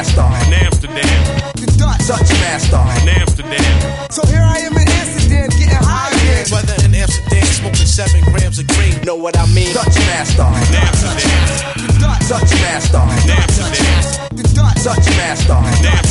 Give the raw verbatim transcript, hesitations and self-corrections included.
master. In Amsterdam. The Dutch, Dutch master. In Amsterdam. So here I am in Amsterdam getting high again. Whether in Amsterdam smoking seven grams of green. Know what I mean? Dutch master. In Amsterdam. The Dutch, Dutch master. In Amsterdam. The Dutch, Dutch master. In Amsterdam.